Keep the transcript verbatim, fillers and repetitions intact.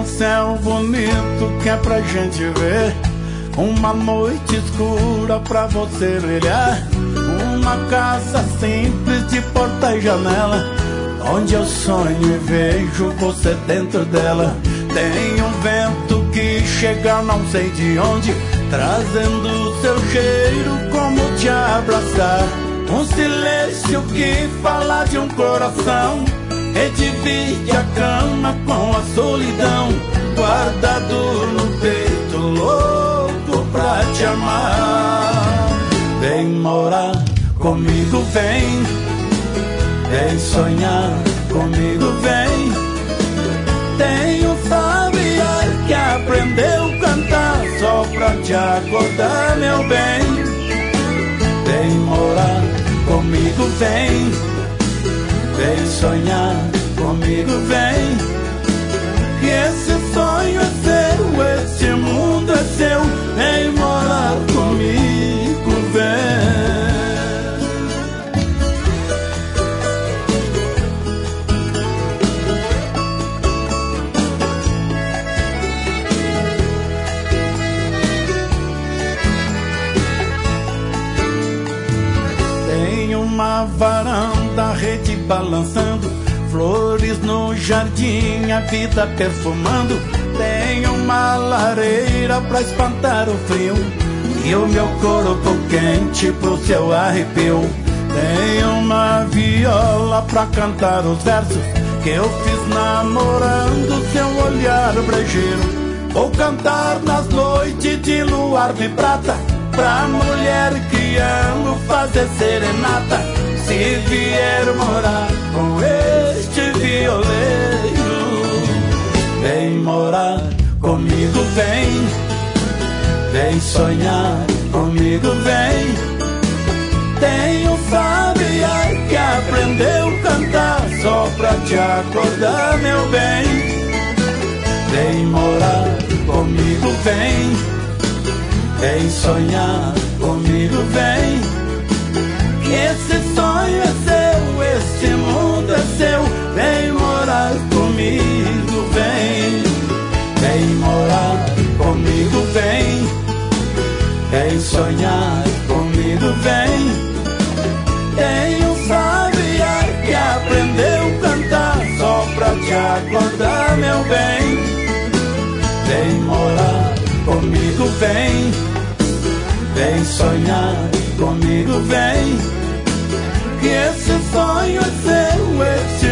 um céu bonito que é pra gente ver, uma noite escura pra você brilhar, uma casa simples de porta e janela, onde eu sonho e vejo você dentro dela. Tem um vento que chega não sei de onde, trazendo seu cheiro como te abraçar. Um silêncio que fala de um coração e divide a cama com a solidão, guardado no peito, louco pra te amar. Vem morar comigo, vem, vem sonhar comigo, vem. Tem um sabiá que aprendeu a cantar só pra te acordar, meu bem. Vem morar comigo, vem, vem sonhar comigo, vem. Que esse sonho é seu, esse mundo é seu. Vem morar comigo, vem. Uma varanda, rede balançando, flores no jardim, a vida perfumando. Tem uma lareira pra espantar o frio e o meu corpo quente pro seu arrepio. Tem uma viola pra cantar os versos que eu fiz namorando seu olhar brejeiro. Vou cantar nas noites de luar de prata, pra mulher que amo fazer serenata, se vier morar com este violeiro. Vem morar comigo, vem, vem sonhar comigo, vem. Tem um sabiá que aprendeu a cantar só pra te acordar, meu bem. Vem morar comigo, vem, vem sonhar comigo, vem. Que esse sonho é seu, esse mundo é seu. Vem morar comigo, vem. Vem morar comigo, vem. Vem sonhar comigo, vem. Tem um sabiá que aprendeu a cantar só pra te acordar, meu bem. Vem morar comigo, vem. Vem sonhar comigo, vem. Que esse sonho é seu, esse